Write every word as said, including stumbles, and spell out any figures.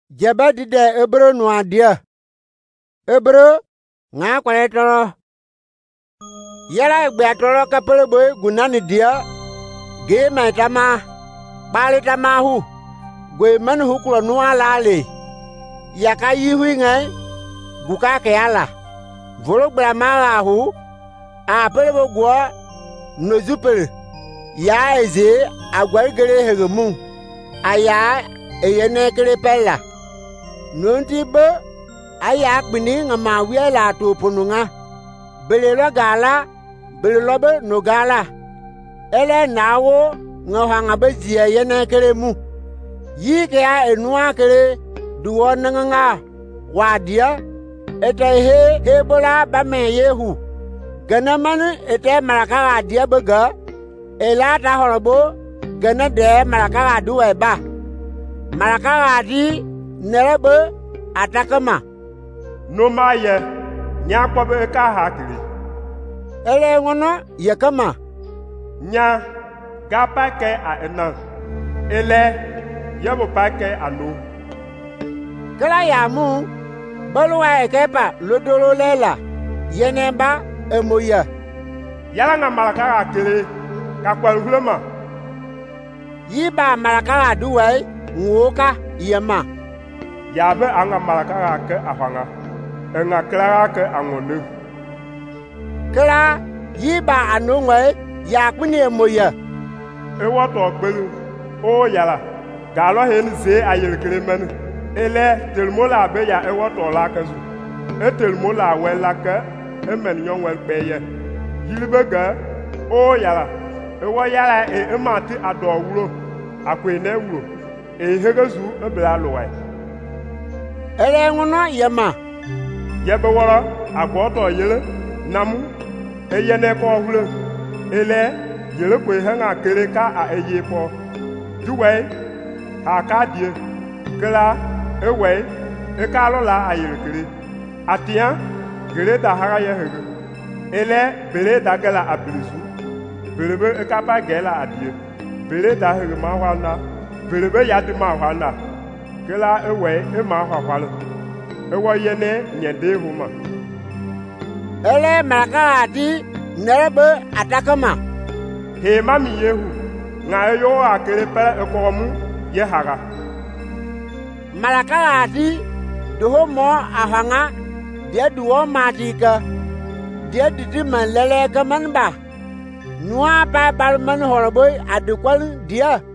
Jabadi de ebro no adia. Ebro nga kwale toro. Yala gbe toro kapele boy gunani dia. Ge maitama. Bali tama hu. Gwe man hu kulo no alale. Yaka yihui ngai. Buka ke ala. Volo brama hu. A pele bo gwa no zupele. Ya eze agwal gere hegemu. Aya eyene kere pella. Nunti be aya kpini ngama wiela to ponunga. Belelo gala, belelo be no gala. Ele nawo ngahanga be zia yene kere mu. Yi ke a enua kere duwo nanga wadia. Ete he hebola ba me yehu. Ganaman ete maraka wadia bega. Ela ta horobo gana de maraka wadu eba. Maraka wadi nerebe atakama. No maye nya kwabe ka hakiri. Ele ngono yakama. Nya ga pake a ena. Ele yabo pake alo. Kala yamu balwa ekepa lodolo lela. Yenemba emoya. Yala nga maraka hakiri ka kwal hulema. Yiba maraka aduwai ngoka yema. Yabe anga maraka ke afanga. Enga klara ke angonu. Kla yiba anongwe ya kuni emoya. Ewa to gbelu. O yala. Galo hen ze ayel kremen. Ele telmola be ya ewa to la kazu. E telmola wela ke emen nyon wel peye. Yilibega o yala. Ewa yala e emati adowuro. Akwene wuro. E hegezu ebla lowai. Ele ngono yema. Yebe wora agboto yele namu eyene ko hule. Ele yele kwe hanga kere ka a eye po. Duwe ha ka die. Kela ewe e ka lo la ayele kere. Atia gere da haga ye hege. Ele bere da gela abilisu. Berebe e ka pa gela adie. Bere da hege ma hwana. Berebe ya di ma hwana. Kela ewe e ma hwahwale. Ewa yene nyende huma. Ele maraka nerebe atakama. He mami yehu. Nga yo akere pe ekomu ye haga. Maraka ati doho mo ahanga dia duo matika. Dia didi man lele kamanba. Nua pa balman horoboy adekwal dia.